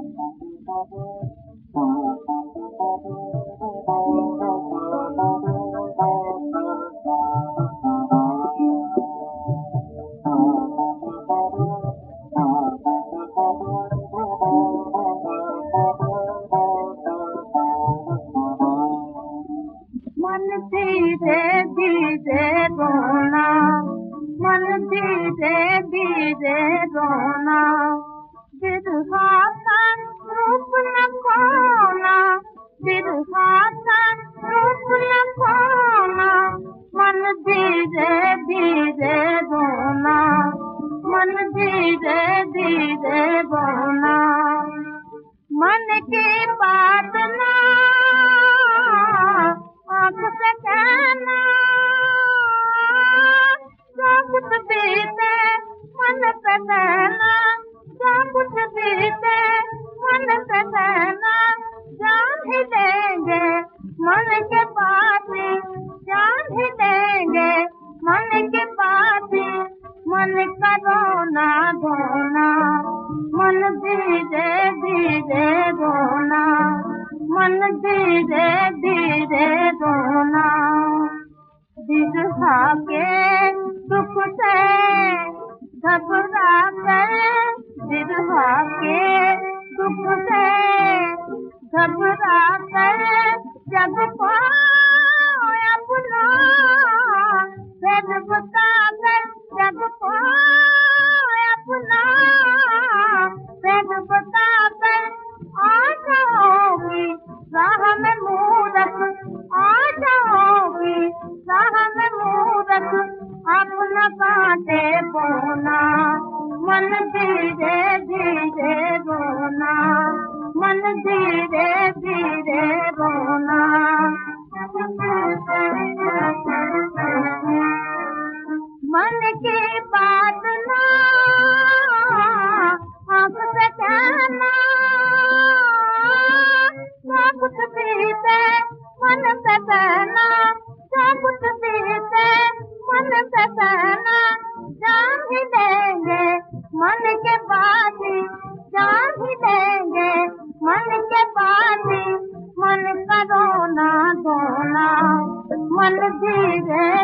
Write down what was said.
मन धीरे धीरे रोना, मन धीरे धीरे रोना, बिरहा का रूप न खोना, बिरहा का रूप न खोना, मन धीरे धीरे रोना, मन धीरे धीरे रोना, मन की बात ना आँख से कहना, जो कुछ बीते मन से कहना, जो कुछ बीते मन से कहना, जान ही देंगे मन के पास, जान ही देंगे मन के पास, मन का रोना धोना, मन धीरे धीरे रोना, मन धीरे धीरे रोना, बिरहा के दुख से घबरा कर, बिरहा के दुख से घबरा कर, जब पाओ अपना फिर बता कर, जब पाओ अपना फिर बता कर, आ जाओगी राह में मूरख, आ जाओगी राह में मूरख, अपना कांटे बोना, मन धीरे धीरे रोना, मन धीरे धीरे रोना, मन की बात ना आँख से कहना, जो कुछ बीते मन से कहना, जो कुछ बीते मन से कहना, जान ही देंगे मन के बात, जान ही देंगे मन के बात, मन का रोना धोना, मन धीरे